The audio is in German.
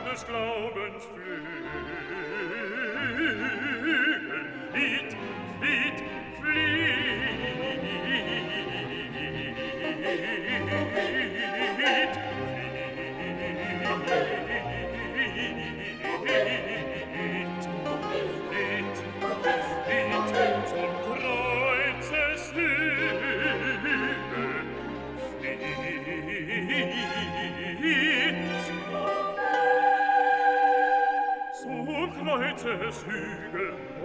des Glaubens flügeln. Flieht, flieht, flieht. Zum Kreuzes Hügel, flieht. Zum Kreuzes Hügel,